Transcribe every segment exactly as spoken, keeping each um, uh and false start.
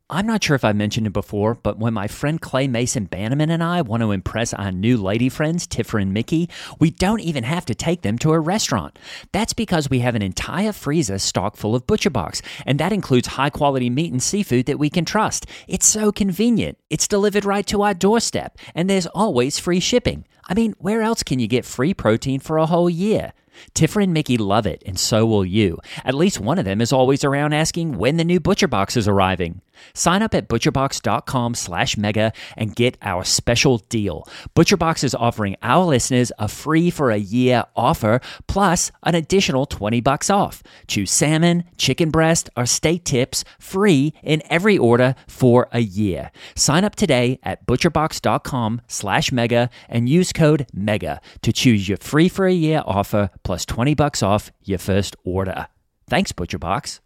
I'm not sure if I mentioned it before, but when my friend Clay Mason Bannerman and I want to impress our new lady friends, Tiffer and Mickey, we don't even have to take them to a restaurant. That's because we have an entire freezer stocked full of ButcherBox, and that includes high-quality meat and seafood that we can trust. It's so convenient. It's delivered right to our doorstep, and there's always free shipping. I mean, where else can you get free protein for a whole year? Tiffer and Mickey love it, and so will you. At least one of them is always around asking when the new ButcherBox is arriving. Sign up at butcherbox.com slash mega and get our special deal. ButcherBox is offering our listeners a free for a year offer plus an additional twenty bucks off. Choose salmon, chicken breast, or steak tips free in every order for a year. Sign up today at butcherbox.com slash mega and use code MEGA to choose your free for a year offer plus twenty bucks off your first order. Thanks, ButcherBox.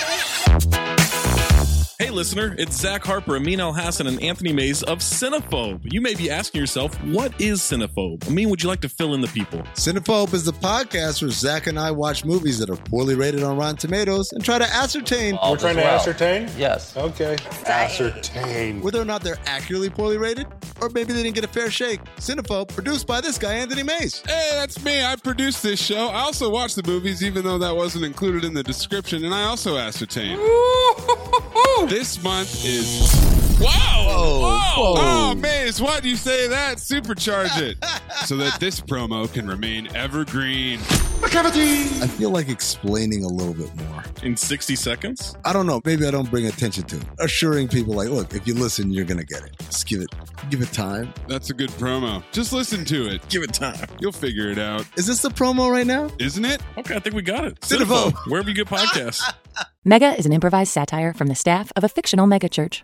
Hey listener, it's Zach Harper, Amin Al-Hassan, and Anthony Mays of Cinephobe. You may be asking yourself, what is Cinephobe? Amin, would you like to fill in the people? Cinephobe is the podcast where Zach and I watch movies that are poorly rated on Rotten Tomatoes and try to ascertain... We're trying to well. ascertain? Yes. Okay. Ascertain. whether or not they're accurately poorly rated, or maybe they didn't get a fair shake. Cinephobe, produced by this guy, Anthony Mays. Hey, that's me. I produced this show. I also watch the movies, even though that wasn't included in the description, and I also ascertain. This month is... Wow! Whoa. Whoa. Whoa. Oh, Maze, why do you say that? Supercharge it. So that this promo can remain evergreen. I feel like explaining a little bit more. In sixty seconds? I don't know. Maybe I don't bring attention to it. Assuring people like, look, if you listen, you're going to get it. Just give it, give it time. That's a good promo. Just listen to it. Give it time. You'll figure it out. Is this the promo right now? Isn't it? Okay, I think we got it. Cinephobe. Wherever you get podcasts. Mega is an improvised satire from the staff of a fictional megachurch.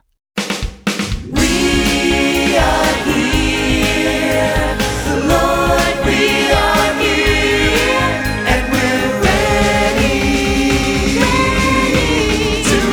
We are here, Lord, we are here, and we're ready, ready to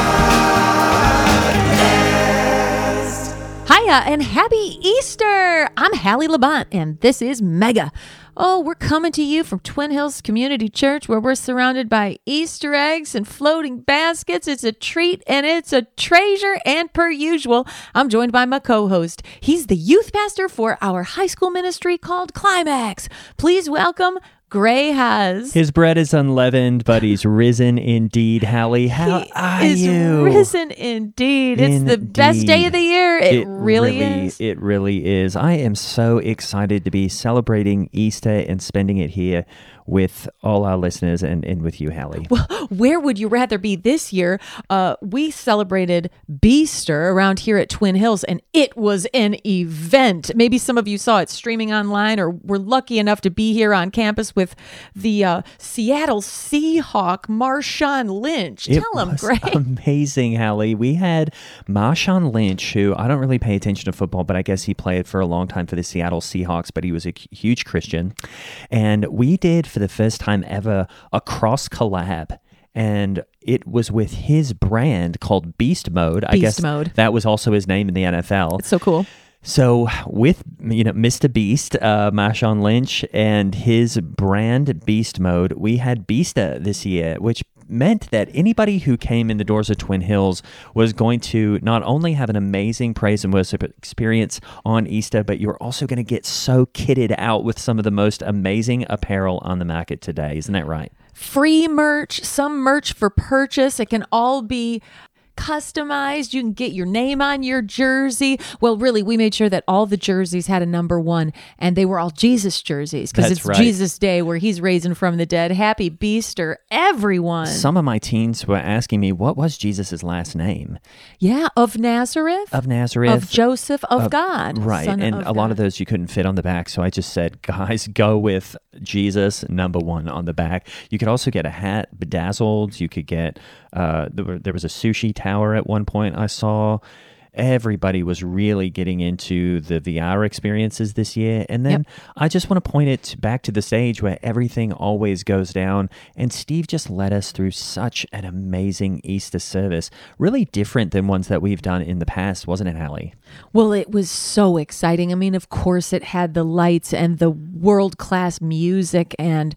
podcast. Hiya and happy Easter! I'm Hallie Labont, and this is Mega. Oh, we're coming to you from Twin Hills Community Church, where we're surrounded by Easter eggs and floating baskets. It's a treat and it's a treasure. And per usual, I'm joined by my co-host. He's the youth pastor for our high school ministry called Climax. Please welcome Gray Haas. His bread is unleavened, but he's risen indeed. Hallie, how he are is you? risen indeed. It's the best day of the year. It, It really, is. It really is. I am so excited to be celebrating Easter and spending it here with all our listeners and, and with you, Hallie. Well, where would you rather be this year? Uh, we celebrated Beaster around here at Twin Hills, and it was an event. Maybe some of you saw it streaming online or were lucky enough to be here on campus with the uh, Seattle Seahawk, Marshawn Lynch. It Tell him, was Greg. amazing, Hallie. We had Marshawn Lynch, who I don't really pay attention to football, but I guess he played for a long time for the Seattle Seahawks, but he was a huge Christian. And we did, for the first time ever, a cross collab. And it was with his brand called Beast Mode. I Beast guess Mode. that was also his name in the N F L. It's so cool. So with, you know, Mister Beast, uh, Marshawn Lynch, and his brand Beast Mode, we had Beasta this year, which meant that anybody who came in the doors of Twin Hills was going to not only have an amazing praise and worship experience on Easter, but you're also going to get so kitted out with some of the most amazing apparel on the market today. Isn't that right? Free merch, some merch for purchase. It can all be customized. You can get your name on your jersey. Well, really, we made sure that all the jerseys had a number one, and they were all Jesus jerseys because That's it's right. Jesus Day where he's raising from the dead. Happy Beaster, everyone. Some of my teens were asking me, what was Jesus' last name? Yeah, of Nazareth. Of Nazareth. Of Joseph of Of- God. Right. Son And of a lot God. of those you couldn't fit on the back. So I just said, guys, go with Jesus, number one on the back. You could also get a hat, bedazzled. You could get, uh, there, were, there was a sushi tower at one point I saw. Everybody was really getting into the V R experiences this year. And then Yep. I just want to point it back to the stage where everything always goes down. And Steve just led us through such an amazing Easter service. Really different than ones that we've done in the past, wasn't it, Hallie? Well, it was so exciting. I mean, of course, it had the lights and the world-class music and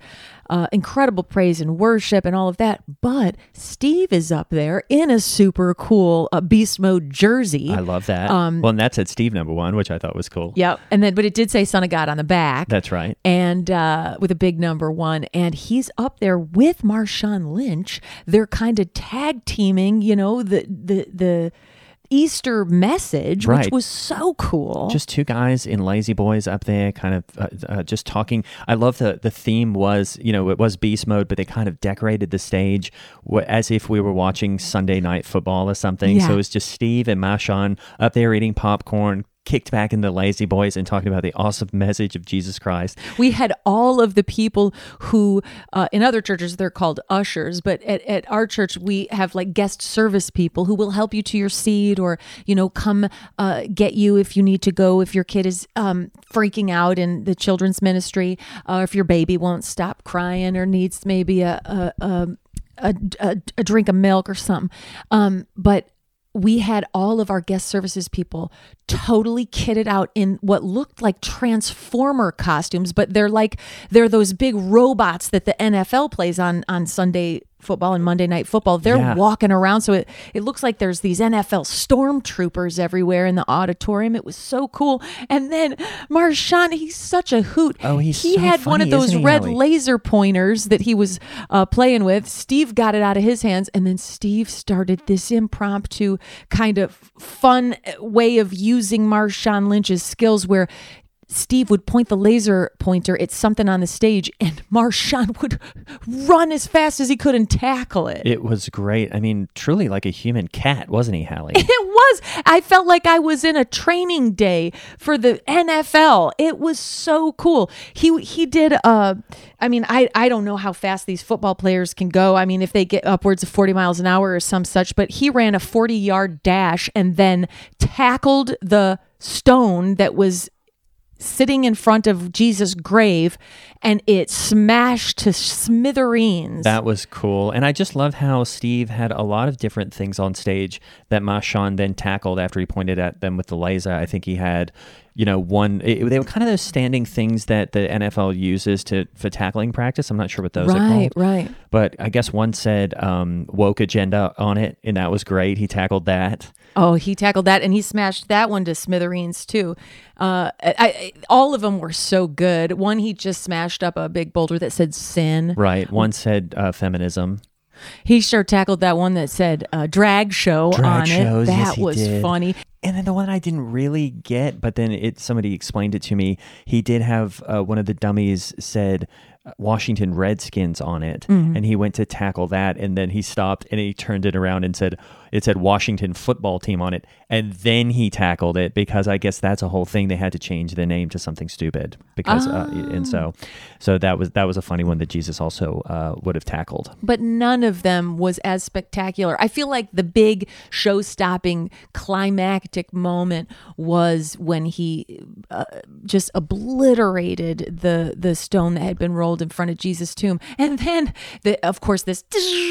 uh, incredible praise and worship and all of that. But Steve is up there in a super cool uh, Beast Mode jersey. I love that. Um, well, and that said Steve number one, which I thought was cool. Yep. And then, but it did say Son of God on the back. That's right. And uh, with a big number one. And he's up there with Marshawn Lynch. They're kind of tag teaming, you know, the the the Easter message, Right. which was so cool. Just two guys in Lazy Boys up there kind of uh, uh, just talking. I love the the theme was, you know, it was Beast Mode, but they kind of decorated the stage w- as if we were watching Sunday Night Football or something. Yeah. So it was just Steve and Marshawn up there eating popcorn, kicked back into Lazy Boys and talking about the awesome message of Jesus Christ. We had all of the people who, uh, in other churches, they're called ushers, but at, at our church, we have like guest service people who will help you to your seat or, you know, come uh, get you if you need to go, if your kid is um, freaking out in the children's ministry, or if your baby won't stop crying or needs maybe a, a, a, a, a, a drink of milk or something. Um, but we had all of our guest services people totally kitted out in what looked like Transformer costumes, but they're like, they're those big robots that the N F L plays on, on Sunday football and Monday Night Football. They're Yeah. walking around. So it, it looks like there's these N F L stormtroopers everywhere in the auditorium. It was so cool. And then Marshawn, he's such a hoot. Oh, he's He so had one of funny, those isn't he, red Hallie? laser pointers that he was uh, playing with. Steve got it out of his hands, and then Steve started this impromptu kind of fun way of using Marshawn Lynch's skills where Steve would point the laser pointer at something on the stage, and Marshawn would run as fast as he could and tackle it. It was great. I mean, truly like a human cat, wasn't he, Hallie? It was. I felt like I was in a training day for the N F L. It was so cool. He he did. Uh, I mean, I I don't know how fast these football players can go. I mean, if they get upwards of forty miles an hour or some such. But he ran a forty yard dash and then tackled the stone that was sitting in front of Jesus' grave, and it smashed to smithereens. That was cool. And I just love how Steve had a lot of different things on stage that Marshawn then tackled after he pointed at them with the laser. I think he had, you know, one, it, they were kind of those standing things that the N F L uses to for tackling practice. I'm not sure what those are right, called. right. But I guess one said um, woke agenda on it, and that was great. He tackled that. Oh, he tackled that, and he smashed that one to smithereens too. Uh, I, I, all of them were so good. One, he just smashed up a big boulder that said sin. Right. One said uh, feminism. He sure tackled that one that said uh, drag show Drag on shows, it. yes, That he was did. funny. And then the one I didn't really get, but then it somebody explained it to me. He did have uh, one of the dummies said uh, Washington Redskins on it, Mm-hmm. and he went to tackle that, and then he stopped and he turned it around and said it said Washington Football Team on it, and then he tackled it because I guess that's a whole thing. They had to change the name to something stupid because, uh, and so, so that was that was a funny one that Jesus also uh, would have tackled. But none of them was as spectacular. I feel like the big show-stopping climactic moment was when he uh, just obliterated the the stone that had been rolled in front of Jesus' tomb, and then, the, of course, this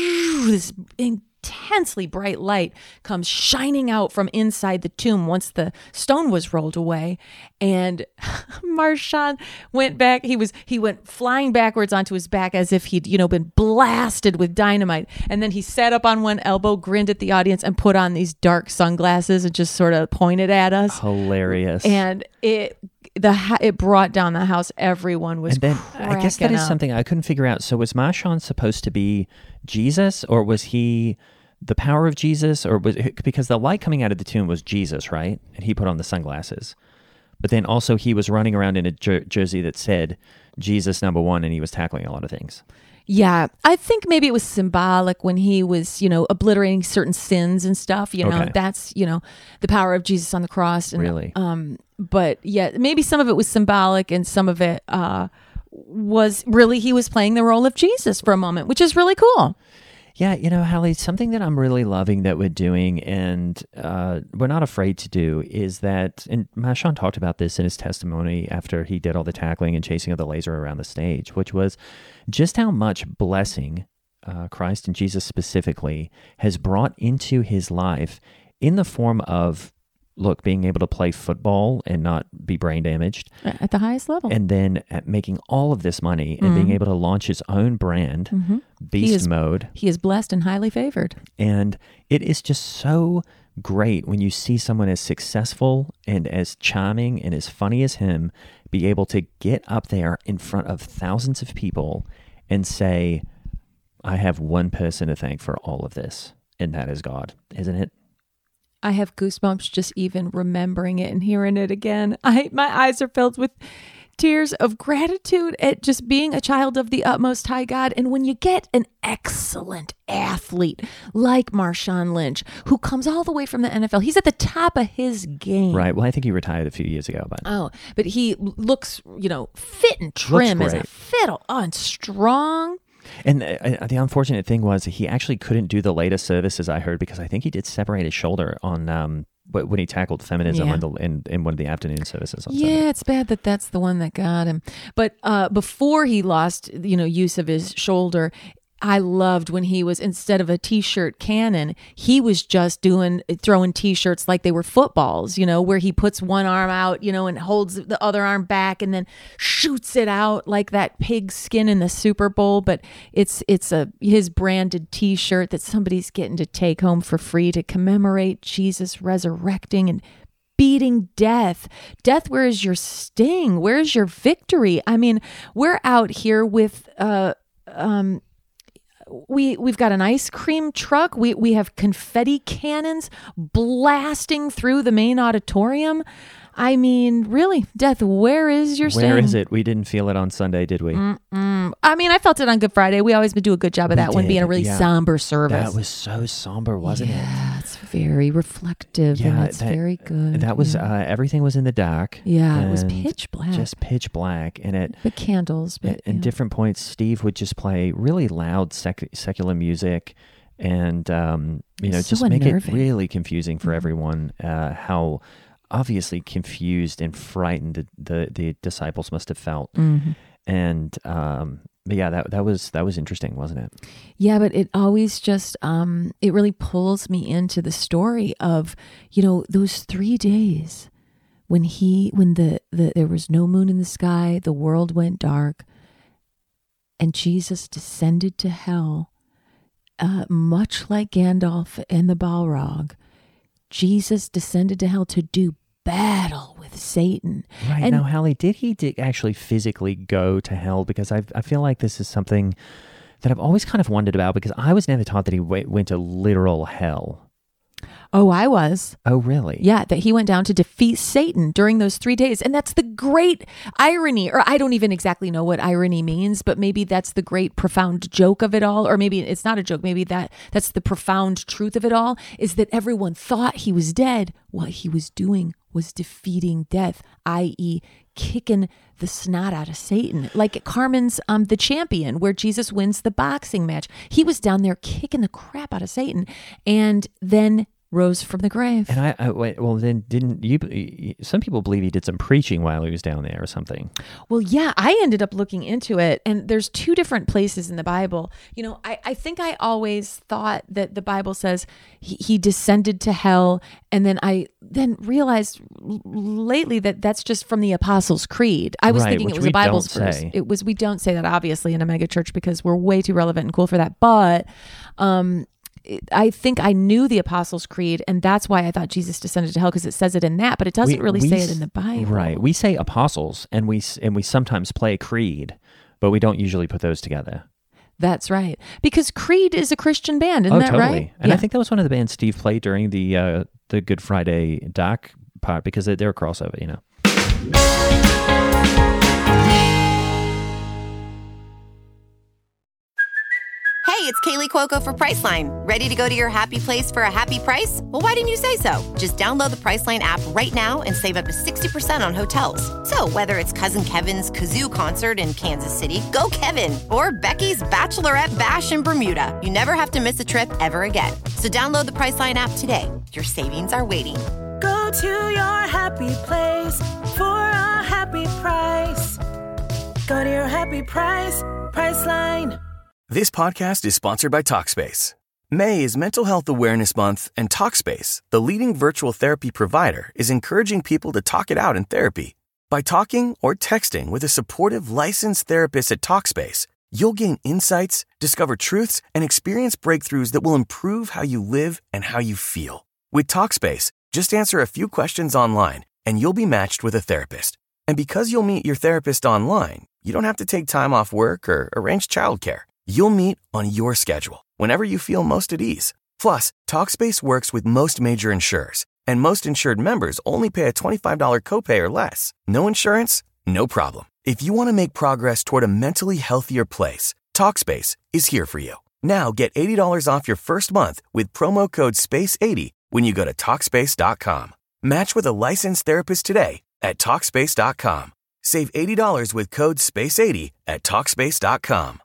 this intensely bright light comes shining out from inside the tomb once the stone was rolled away, and Marshawn went back. He was he went flying backwards onto his back as if he'd you know been blasted with dynamite, and then he sat up on one elbow, grinned at the audience, and put on these dark sunglasses and just sort of pointed at us. Hilarious. And it the ha- it brought down the house. Everyone was And then I guess that cracking is up. something I couldn't figure out. So was Marshawn supposed to be Jesus, or was he the power of Jesus, or was because the light coming out of the tomb was Jesus, right? And he put on the sunglasses. But then also he was running around in a jer- jersey that said Jesus number one, and he was tackling a lot of things. Yeah, I think maybe it was symbolic when he was, you know, obliterating certain sins and stuff. You know, Okay. that's, you know, the power of Jesus on the cross. And, Really? Um, but yeah, maybe some of it was symbolic and some of it uh, was really he was playing the role of Jesus for a moment, which is really cool. Yeah, you know, Hallie, something that I'm really loving that we're doing and uh, we're not afraid to do is that, and Marshawn talked about this in his testimony after he did all the tackling and chasing of the laser around the stage, which was just how much blessing uh, Christ and Jesus specifically has brought into his life in the form of look, being able to play football and not be brain damaged. At the highest level. And then at making all of this money and Mm-hmm. being able to launch his own brand, Mm-hmm. Beast He is- Mode. He is blessed and highly favored. And it is just so great when you see someone as successful and as charming and as funny as him be able to get up there in front of thousands of people and say, I have one person to thank for all of this, and that is God, isn't it? I have goosebumps just even remembering it and hearing it again. I my eyes are filled with tears of gratitude at just being a child of the utmost high God. And when you get an excellent athlete like Marshawn Lynch, who comes all the way from the N F L, he's at the top of his game. Right. Well, I think he retired a few years ago, but Oh, but he looks, you know, fit and trim as a great. fiddle. Oh, and strong. And uh, the unfortunate thing was he actually couldn't do the later services, I heard, because I think he did separate his shoulder on um wh- when he tackled feminism Yeah. in, the, in, in one of the afternoon services. On Yeah, Sunday. it's bad that that's the one that got him. But uh, before he lost, you know, use of his shoulder, I loved when he was, instead of a t-shirt cannon, he was just doing, throwing t-shirts like they were footballs, you know, where he puts one arm out, you know, and holds the other arm back and then shoots it out like that pig skin in the Super Bowl. But it's, it's a, his branded t-shirt that somebody's getting to take home for free to commemorate Jesus resurrecting and beating death. Death, where is your sting? Where's your victory? I mean, we're out here with, uh, um, we we've got an ice cream truck. We we have confetti cannons blasting through the main auditorium. I mean, really, Death, where is your sting? Where is it? We didn't feel it on Sunday, did we? Mm-mm. I mean, I felt it on Good Friday. We always do a good job of We that one did, being a really yeah. somber service. That was so somber, wasn't yeah, it's very reflective Yeah, and it's that- very it? good. That was, yeah. uh, everything was in the dark. Yeah, it was and pitch black. Just pitch black. And at, the candles, but at, at yeah. different points, Steve would just play really loud sec- secular music and, um, you know, So just make unnerving. it really confusing for Mhm. everyone, uh, how obviously confused and frightened the, the, the disciples must have felt. Mhm. And, um, but yeah, that, that was, that was interesting, wasn't it? Yeah, but it always just, um, it really pulls me into the story of, you know, those three days when he, when the, the there was no moon in the sky, the world went dark, and Jesus descended to hell, uh, much like Gandalf and the Balrog. Jesus descended to hell to do battle with Satan. Right. And- now, Hallie, did he di- actually physically go to hell? Because I I feel like this is something that I've always kind of wondered about, because I was never taught that he w- went to literal hell. Oh, I was. Oh, really? Yeah, that he went down to defeat Satan during those three days. And that's the great irony, or I don't even exactly know what irony means, but maybe that's the great profound joke of it all. Or maybe it's not a joke. Maybe that that's the profound truth of it all, is that everyone thought he was dead. What he was doing was defeating death, that is kicking the snot out of Satan. Like Carmen's um, The Champion, where Jesus wins the boxing match. He was down there kicking the crap out of Satan and then rose from the grave. And I, I wait, well, then didn't you? Some people believe he did some preaching while he was down there or something. Well, yeah, I ended up looking into it, and there's two different places in the Bible. You know, I, I think I always thought that the Bible says he, he descended to hell, and then I then realized l- lately that that's just from the Apostles' Creed. I was Right, thinking which it was we a Bible's don't verse. say. It was. We don't say that obviously in a mega church because we're way too relevant and cool for that. But um, it- I think I knew the Apostles' Creed, and that's why I thought Jesus descended to hell, because it says it in that, but it doesn't We- really we say s- it in the Bible. Right. We say apostles, and we s- and we sometimes play creed, but we don't usually put those together. That's right. Because Creed is a Christian band, isn't oh, that totally. right? And I Yeah. think that was one of the bands Steve played during the uh, the Good Friday doc part, because they- they're a crossover, you know. Hey, it's Kaylee Cuoco for Priceline. Ready to go to your happy place for a happy price? Well, why didn't you say so? Just download the Priceline app right now and save up to sixty percent on hotels. So whether it's Cousin Kevin's Kazoo Concert in Kansas City, go Kevin, or Becky's Bachelorette Bash in Bermuda, you never have to miss a trip ever again. So download the Priceline app today. Your savings are waiting. Go to your happy place for a happy price. Go to your happy price, Priceline. This podcast is sponsored by Talkspace. May is Mental Health Awareness Month, and Talkspace, the leading virtual therapy provider, is encouraging people to talk it out in therapy. By talking or texting with a supportive, licensed therapist at Talkspace, you'll gain insights, discover truths, and experience breakthroughs that will improve how you live and how you feel. With Talkspace, just answer a few questions online, and you'll be matched with a therapist. And because you'll meet your therapist online, you don't have to take time off work or arrange childcare. You'll meet on your schedule, whenever you feel most at ease. Plus, Talkspace works with most major insurers, and most insured members only pay a twenty-five dollars copay or less. No insurance? No problem. If you want to make progress toward a mentally healthier place, Talkspace is here for you. Now get eighty dollars off your first month with promo code space eighty when you go to Talkspace dot com. Match with a licensed therapist today at Talkspace dot com. Save eighty dollars with code space eighty at Talkspace dot com.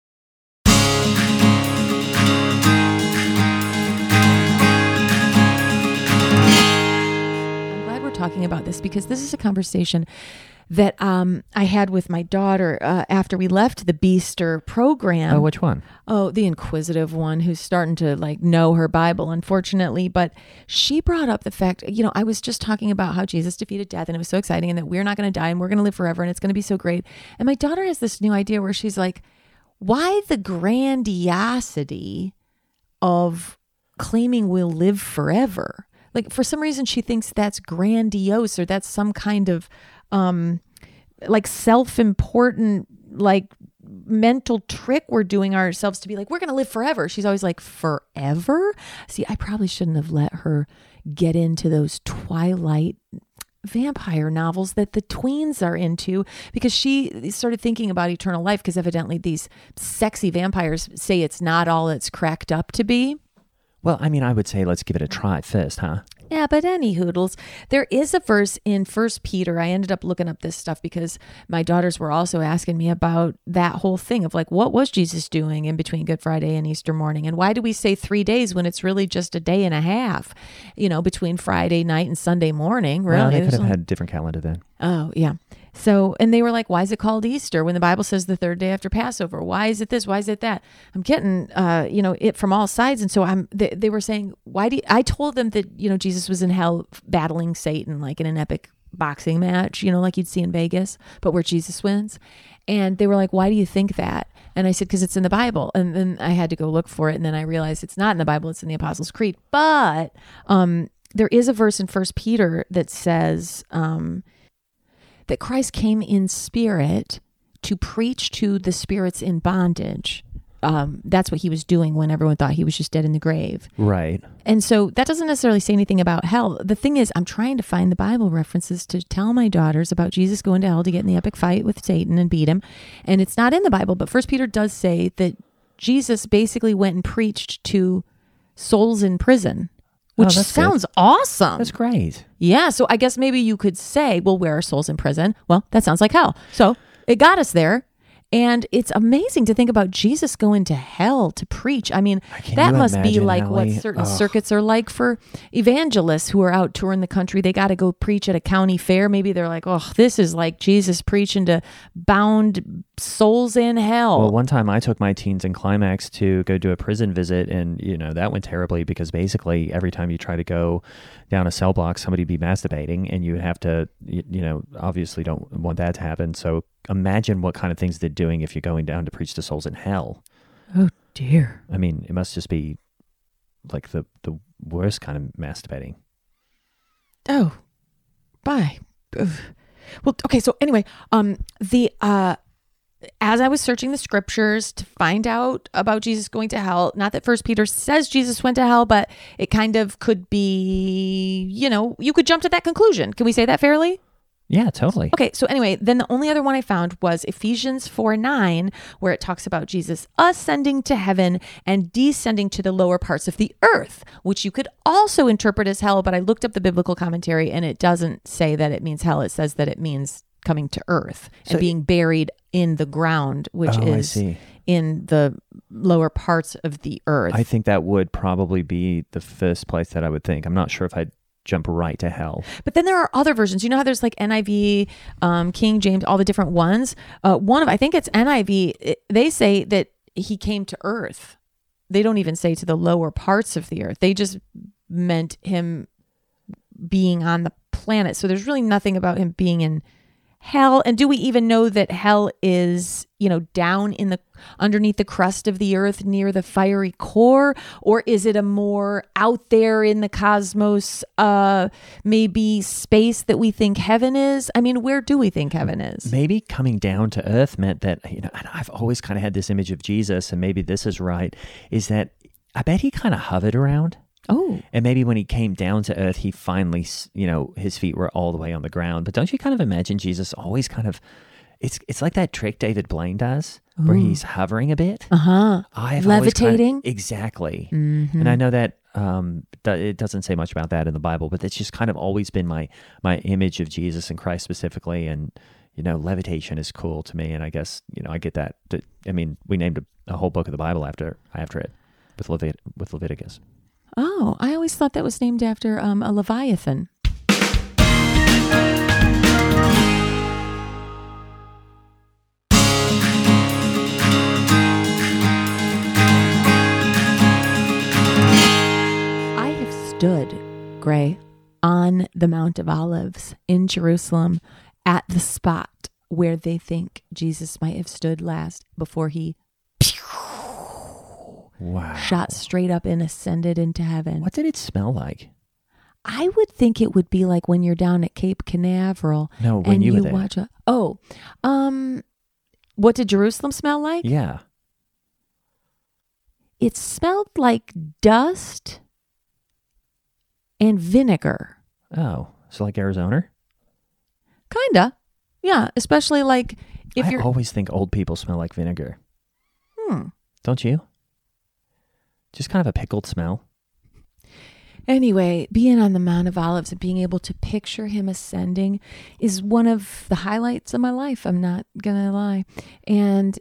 Talking about this because this is a conversation that um, I had with my daughter uh, after we left the Beaster program. Oh, which one? Oh, the inquisitive one who's starting to like know her Bible, unfortunately. But she brought up the fact, you know, I was just talking about how Jesus defeated death and it was so exciting and that we're not going to die and we're going to live forever and it's going to be so great. And my daughter has this new idea where she's like, why the grandiosity of claiming we'll live forever? Like, for some reason, she thinks that's grandiose or that's some kind of, um, like, self-important, like, mental trick we're doing ourselves to be like, we're going to live forever. She's always like, forever? See, I probably shouldn't have let her get into those Twilight vampire novels that the tweens are into, because she started thinking about eternal life because evidently these sexy vampires say it's not all it's cracked up to be. Well, I mean, I would say let's give it a try first, huh? Yeah, but any hoodles. There is a verse in First Peter. I ended up looking up this stuff because my daughters were also asking me about that whole thing of like, what was Jesus doing in between Good Friday and Easter morning? And why do we say three days when it's really just a day and a half, you know, between Friday night and Sunday morning? Really? Well, they could have like, had a different calendar then. Oh, yeah. So, and they were like, why is it called Easter when the Bible says the third day after Passover? Why is it this? Why is it that? I'm getting, uh, you know, it from all sides. And so I'm, they, they were saying, why do you, I told them that, you know, Jesus was in hell battling Satan, like in an epic boxing match, you know, like you'd see in Vegas, but where Jesus wins. And they were like, why do you think that? And I said, because it's in the Bible. And then I had to go look for it. And then I realized it's not in the Bible. It's in the Apostles' Creed. But um, there is a verse in First Peter that says, um, that Christ came in spirit to preach to the spirits in bondage. Um, that's what he was doing when everyone thought he was just dead in the grave. Right. And so that doesn't necessarily say anything about hell. The thing is, I'm trying to find the Bible references to tell my daughters about Jesus going to hell to get in the epic fight with Satan and beat him. And it's not in the Bible, but First Peter does say that Jesus basically went and preached to souls in prison. Which oh, sounds good. awesome. That's great. Yeah. So I guess maybe you could say, well, where are souls in prison? Well, that sounds like hell. So it got us there. And it's amazing to think about Jesus going to hell to preach. I mean, Can that you must be imagine, like Allie? what certain Ugh. circuits are like for evangelists who are out touring the country. They got to go preach at a county fair. Maybe they're like, oh, this is like Jesus preaching to bound souls in hell. Well, one time I took my teens in Climax to go do a prison visit, and, you know, that went terribly because basically every time you try to go down a cell block, somebody would be masturbating, and you would have to, you, you know, obviously don't want that to happen. So imagine what kind of things they're doing if you're going down to preach to souls in hell. Oh, dear. I mean, it must just be like the, the worst kind of masturbating. Oh, bye. Ugh. Well, okay. So anyway, um, the, uh, as I was searching the scriptures to find out about Jesus going to hell, not that First Peter says Jesus went to hell, but it kind of could be, you know, you could jump to that conclusion. Can we say that fairly? Yeah, totally. Okay, so anyway, then the only other one I found was Ephesians four nine, where it talks about Jesus ascending to heaven and descending to the lower parts of the earth, which you could also interpret as hell, but I looked up the biblical commentary and it doesn't say that it means hell. It says that it means coming to earth and So- being buried in the ground, which Oh, I is see. in the lower parts of the earth. I think that would probably be the first place that I would think. I'm not sure if I'd jump right to hell. But then there are other versions. You know how there's like N I V, um, King James, all the different ones. Uh, one of, I think it's N I V. It, they say that he came to earth. they don't even say to the lower parts of the earth. They just meant him being on the planet. So there's really nothing about him being in hell. And do we even know that hell is, you know, down in the underneath the crust of the earth near the fiery core? Or is it a more out there in the cosmos, uh, maybe space that we think heaven is? I mean, where do we think heaven is? Maybe coming down to earth meant that, you know, and I've always kind of had this image of Jesus, and maybe this is right, is that I bet he kind of hovered around. Oh. And maybe when he came down to earth, he finally, you know, his feet were all the way on the ground. But don't you kind of imagine Jesus always kind of, it's it's like that trick David Blaine does, Ooh. where he's hovering a bit. Uh-huh. I've Levitating? Kind of, exactly. Mm-hmm. And I know that um, th- it doesn't say much about that in the Bible, but it's just kind of always been my my image of Jesus and Christ specifically. And, you know, levitation is cool to me. And I guess, you know, I get that. To, I mean, we named a, a whole book of the Bible after after it with, Levit- with Leviticus. Oh, I always thought that was named after um, a Leviathan. I have stood, Gray, on the Mount of Olives in Jerusalem at the spot where they think Jesus might have stood last before he Wow. shot straight up and ascended into heaven. What did it smell like? I would think it would be like when you're down at Cape Canaveral. No, when and you you were there. watch a oh, um, what did Jerusalem smell like? Yeah. It smelled like dust and vinegar. Oh, so like Arizona? Kinda, yeah. Especially like if I you're. always think old people smell like vinegar. Hmm. Don't you? Just kind of a pickled smell. Anyway, being on the Mount of Olives and being able to picture him ascending is one of the highlights of my life. I'm not going to lie. And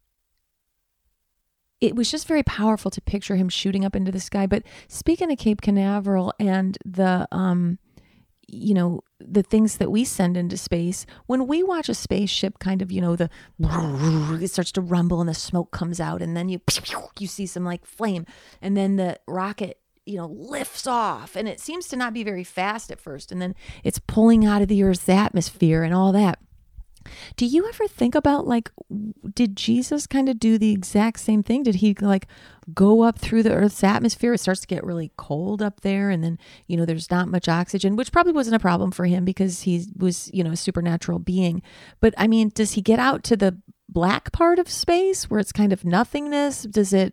it was just very powerful to picture him shooting up into the sky. But speaking of Cape Canaveral and the, um, you know, the things that we send into space, when we watch a spaceship kind of, you know, the, it starts to rumble and the smoke comes out and then you, you see some like flame and then the rocket, you know, lifts off and it seems to not be very fast at first. And then it's pulling out of the Earth's atmosphere and all that. Do you ever think about like, did Jesus kind of do the exact same thing? Did he like go up through the Earth's atmosphere? It starts to get really cold up there. And then, you know, there's not much oxygen, which probably wasn't a problem for him because he was, you know, a supernatural being. But I mean, does he get out to the black part of space where it's kind of nothingness? Does it,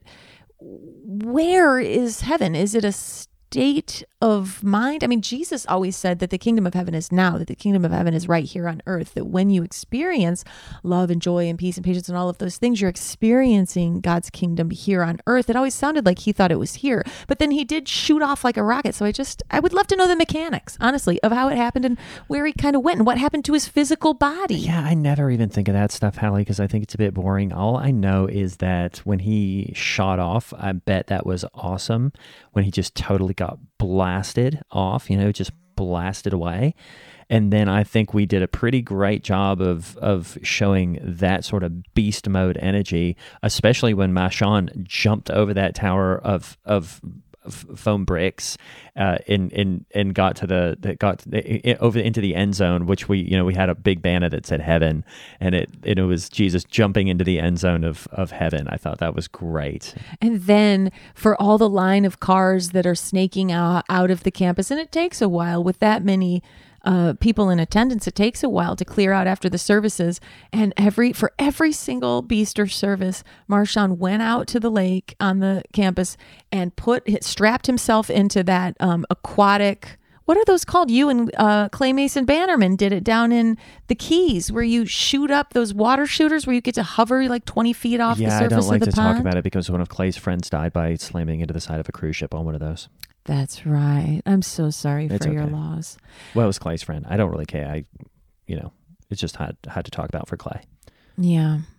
where is heaven? Is it a state of mind? I mean, Jesus always said that the kingdom of heaven is now, that the kingdom of heaven is right here on earth, that when you experience love and joy and peace and patience and all of those things, you're experiencing God's kingdom here on earth. It always sounded like he thought it was here, but then he did shoot off like a rocket. So I just, I would love to know the mechanics, honestly, of how it happened and where he kind of went and what happened to his physical body. Yeah, I never even think of that stuff, Hallie, because I think it's a bit boring. All I know is that when he shot off, I bet that was awesome when he just totally got blasted off, you know, just blasted away. And then I think we did a pretty great job of of showing that sort of beast mode energy, especially when Marshawn jumped over that tower of of, of foam bricks uh, and and and got to the that got to the, it, over into the end zone, which we you know we had a big banner that said heaven, and it and it was Jesus jumping into the end zone of of heaven. I thought that was great. And then for all the line of cars that are snaking out out of the campus, and it takes a while with that many Uh, people in attendance, it takes a while to clear out after the services. And every for every single Beaster service, Marshawn went out to the lake on the campus and put strapped himself into that um, aquatic. What are those called? You and uh, Clay Mason Bannerman did it down in the Keys, where you shoot up those water shooters, where you get to hover like twenty feet off yeah, the surface I don't like of the to pond. talk about it because one of Clay's friends died by slamming into the side of a cruise ship on one of those. That's right. I'm so sorry It's for your okay. loss. Well, it was Clay's friend. I don't really care. I, you know, it's just hard, hard to talk about for Clay. Yeah.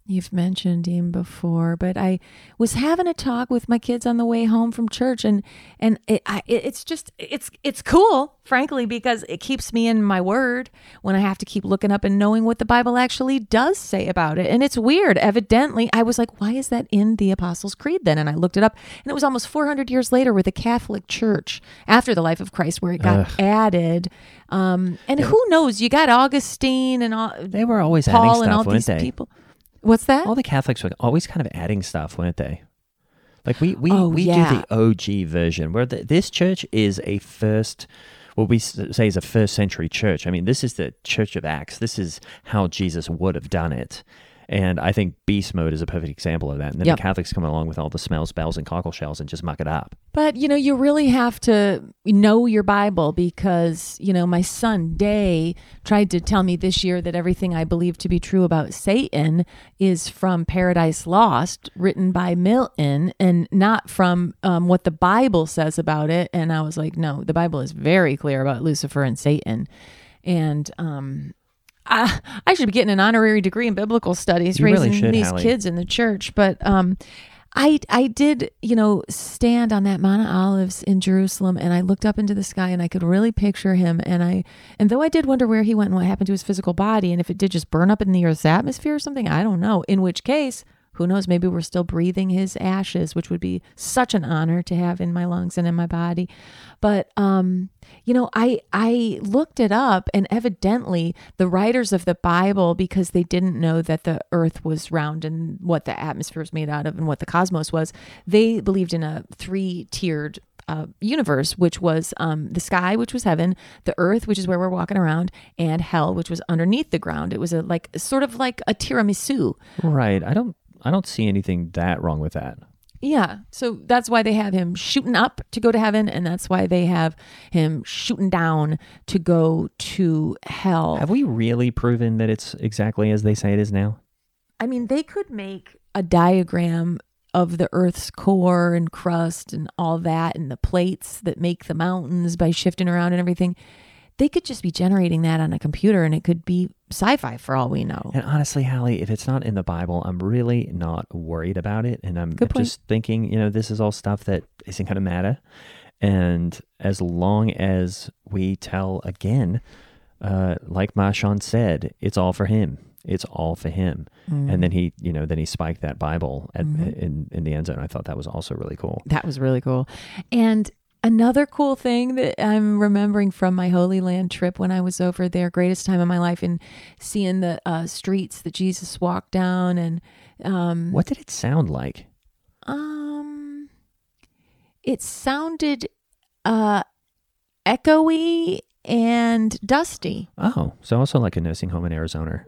You've mentioned him before, but I was having a talk with my kids on the way home from church, and and it, I, it, it's just it's it's cool, frankly, because it keeps me in my word when I have to keep looking up and knowing what the Bible actually does say about it. And it's weird. Evidently, I was like, why is that in the Apostles' Creed then? And I looked it up, and it was almost four hundred years later with the Catholic Church after the life of Christ, where it got Ugh. added. Um, and who knows? You got Augustine and all. They were always Paul adding and stuff, all weren't these they? people. What's that? All the Catholics were always kind of adding stuff, weren't they? Like we we, Oh, we yeah. do the O G version, where the, this church is a first, what we s- say is a first century church. I mean, this is the Church of Acts. This is how Jesus would have done it. And I think Beast Mode is a perfect example of that. And then Yep. the Catholics come along with all the smells, bells, and cockle shells and just muck it up. But, you know, you really have to know your Bible because, you know, my son Day tried to tell me this year that everything I believe to be true about Satan is from Paradise Lost, written by Milton, and not from um, what the Bible says about it. And I was like, no, the Bible is very clear about Lucifer and Satan. And, um, I, I should be getting an honorary degree in biblical studies, You really raising should, these Hallie. kids in the church. But um, I I did, you know, stand on that Mount of Olives in Jerusalem, and I looked up into the sky, and I could really picture him. And I, and though I did wonder where he went and what happened to his physical body, and if it did just burn up in the Earth's atmosphere or something, I don't know. In which case, who knows? Maybe we're still breathing his ashes, which would be such an honor to have in my lungs and in my body. But, um, you know, I I looked it up, and evidently the writers of the Bible, because they didn't know that the earth was round and what the atmosphere was made out of and what the cosmos was, they believed in a three-tiered uh, universe, which was um, the sky, which was heaven, the earth, which is where we're walking around, and hell, which was underneath the ground. It was a like sort of like a tiramisu. Right. I don't I don't see anything that wrong with that. Yeah. So that's why they have him shooting up to go to heaven, and that's why they have him shooting down to go to hell. Have we really proven that it's exactly as they say it is now? I mean, they could make a diagram of the Earth's core and crust and all that, and the plates that make the mountains by shifting around and everything. They could just be generating that on a computer, and it could be sci-fi for all we know. And honestly, Hallie, if it's not in the Bible, I'm really not worried about it. And I'm Good point. just thinking, you know, this is all stuff that isn't going to matter. And as long as we tell again, uh, like Marshawn said, it's all for him. It's all for him. Mm. And then he, you know, then he spiked that Bible at, Mhm. in, in the end zone. I thought that was also really cool. That was really cool. And another cool thing that I'm remembering from my Holy Land trip when I was over there, greatest time of my life, and seeing the uh, streets that Jesus walked down. And um, What did it sound like? um, it sounded uh, echoey and dusty. Oh, so also like a nursing home in Arizona.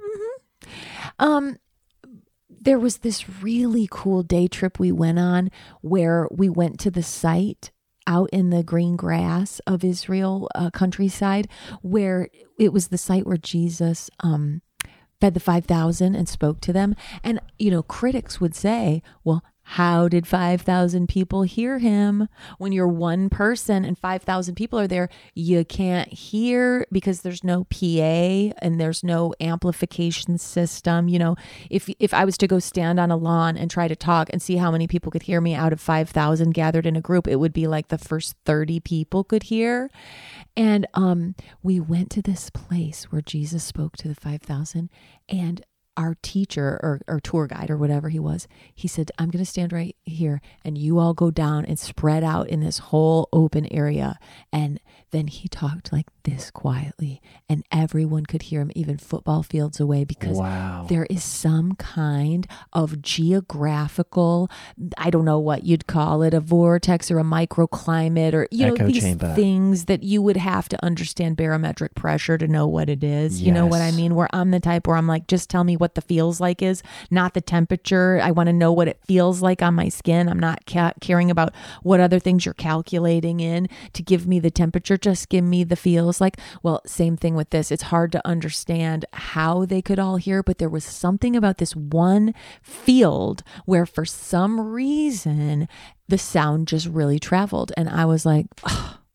Um, there was this really cool day trip we went on where we went to the site out in the green grass of Israel uh, countryside, where it was the site where Jesus um, fed the five thousand and spoke to them. And, you know, critics would say, well, how did five thousand people hear him? When you're one person and five thousand people are there, you can't hear because there's no P A and there's no amplification system. You know, if if I was to go stand on a lawn and try to talk and see how many people could hear me out of five thousand gathered in a group, it would be like the first thirty people could hear. And um, we went to this place where Jesus spoke to the five thousand, and our teacher or, or tour guide or whatever he was, he said, I'm going to stand right here and you all go down and spread out in this whole open area. And then he talked like this quietly, and everyone could hear him, even football fields away, because Wow. there is some kind of geographical, I don't know what you'd call it, a vortex or a microclimate, or, you Echo know, these chamber. things that you would have to understand barometric pressure to know what it is. You know what I Yes. mean? Where I'm the type where I'm like, just tell me what the feels like is, not the temperature. I want to know what it feels like on my skin. I'm not ca- caring about what other things you're calculating in to give me the temperature. Just give me the feels like. Well, same thing with this. It's hard to understand how they could all hear, but there was something about this one field where for some reason the sound just really traveled. And I was like, oh,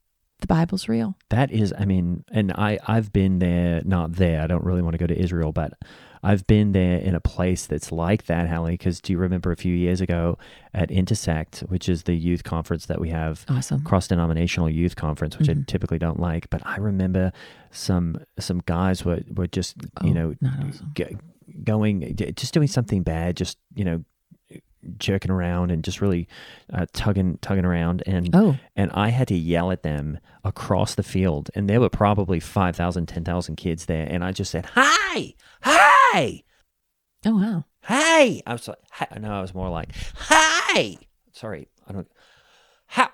The Bible's real. That is, I mean, and I, I've been there, not there. I don't really want to go to Israel, but I've been there in a place that's like that, Hallie, because do you remember a few years ago at Intersect, which is the youth conference that we have, awesome. cross-denominational youth conference, which mm-hmm. I typically don't like, but I remember some some guys were, were just, oh, you know, awesome. g- going, just doing something bad, just, you know, jerking around and just really uh, tugging tugging around, and oh. and I had to yell at them across the field, and there were probably five thousand, ten thousand kids there, and I just said, "Hi, hi, oh wow, hi." I was like, hi. No, I was more like, "Hi." Sorry, I don't. Hi,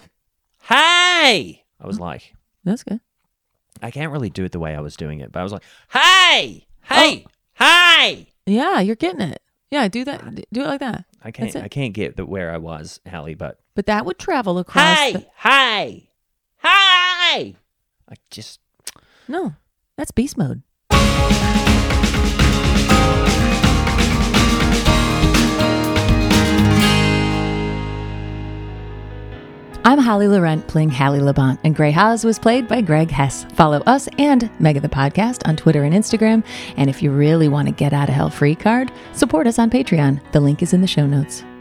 hi. I was like, that's good. I can't really do it the way I was doing it, but I was like, "Hi, hey, oh. hi." Yeah, you're getting it. Yeah, do that. Do it like that. I can't. I can't get the where I was, Hallie, but but that would travel across. Hi, the... hi, hi. I just no. That's beast mode. I'm Hallie Laurent playing Hallie Labont, and Grey Haas was played by Greg Hess. Follow us and Mega the Podcast on Twitter and Instagram. And if you really want to get out of hell free card, support us on Patreon. The link is in the show notes.